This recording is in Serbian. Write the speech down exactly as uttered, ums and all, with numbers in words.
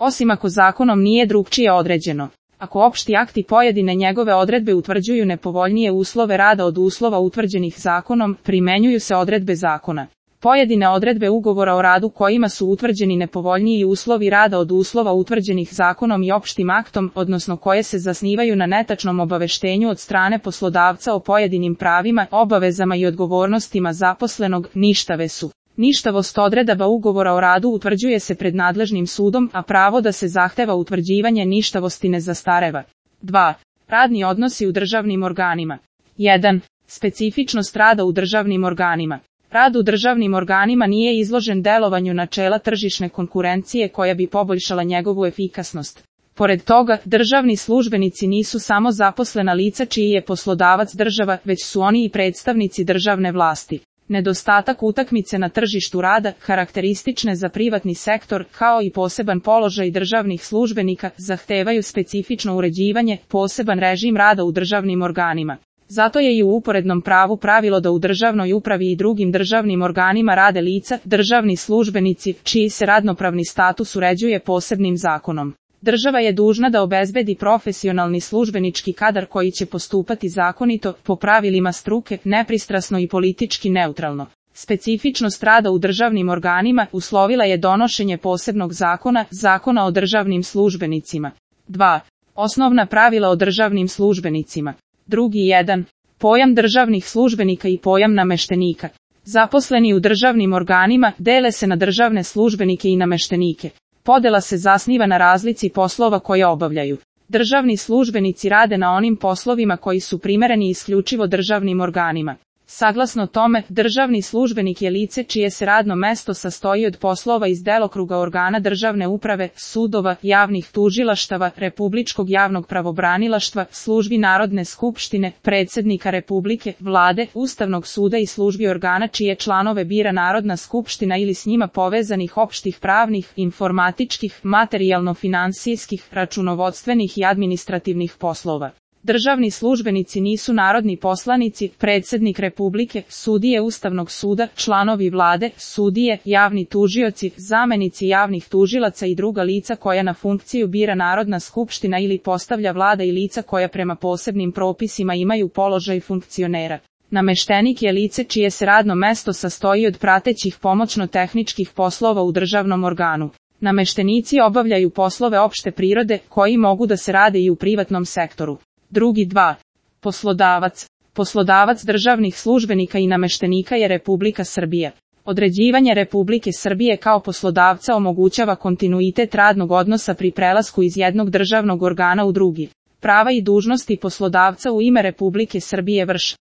osim ako zakonom nije drukčije određeno. Ako opšti akti pojedine njegove odredbe utvrđuju nepovoljnije uslove rada od uslova utvrđenih zakonom, primenjuju se odredbe zakona. Pojedine odredbe ugovora o radu kojima su utvrđeni nepovoljniji uslovi rada od uslova utvrđenih zakonom i opštim aktom, odnosno koje se zasnivaju na netačnom obaveštenju od strane poslodavca o pojedinim pravima, obavezama i odgovornostima zaposlenog, ništave su. Ništavost odredaba ugovora o radu utvrđuje se pred nadležnim sudom, a pravo da se zahteva utvrđivanje ništavosti ne zastareva. dva. Radni odnosi u državnim organima. jedan. Specifičnost rada u državnim organima. Rad u državnim organima nije izložen delovanju načela tržišne konkurencije koja bi poboljšala njegovu efikasnost. Pored toga, državni službenici nisu samo zaposlena lica čiji je poslodavac država, već su oni i predstavnici državne vlasti. Nedostatak utakmice na tržištu rada, karakteristične za privatni sektor, kao i poseban položaj državnih službenika, zahtevaju specifično uređivanje, poseban režim rada u državnim organima. Zato je i u uporednom pravu pravilo da u državnoj upravi i drugim državnim organima rade lica, državni službenici, čiji se radnopravni status uređuje posebnim zakonom. Država je dužna da obezbedi profesionalni službenički kadar koji će postupati zakonito, po pravilima struke, nepristrasno i politički neutralno. Specifičnost rada u državnim organima uslovila je donošenje posebnog zakona, Zakona o državnim službenicima. dva. Osnovna pravila o državnim službenicima. Drugi jedan. Pojam državnih službenika i pojam nameštenika. Zaposleni u državnim organima dele se na državne službenike i nameštenike. Podela se zasniva na razlici poslova koje obavljaju. Državni službenici rade na onim poslovima koji su primereni isključivo državnim organima. Saglasno tome, državni službenik je lice čije se radno mesto sastoji od poslova iz delokruga organa državne uprave, sudova, javnih tužilaštava, republičkog javnog pravobranilaštva, službi Narodne skupštine, predsjednika Republike, vlade, Ustavnog suda i službi organa čije članove bira Narodna skupština ili s njima povezanih opštih pravnih, informatičkih, materijalno-finansijskih, računovodstvenih i administrativnih poslova. Državni službenici nisu narodni poslanici, predsjednik Republike, sudije Ustavnog suda, članovi vlade, sudije, javni tužioci, zamenici javnih tužilaca i druga lica koja na funkciju bira Narodna skupština ili postavlja vlada i lica koja prema posebnim propisima imaju položaj funkcionera. Nameštenik je lice čije se radno mesto sastoji od pratećih pomoćno-tehničkih poslova u državnom organu. Nameštenici obavljaju poslove opšte prirode koji mogu da se rade i u privatnom sektoru. Drugi dva. Poslodavac. Poslodavac državnih službenika i nameštenika je Republika Srbija. Određivanje Republike Srbije kao poslodavca omogućava kontinuitet radnog odnosa pri prelasku iz jednog državnog organa u drugi. Prava i dužnosti poslodavca u ime Republike Srbije vrše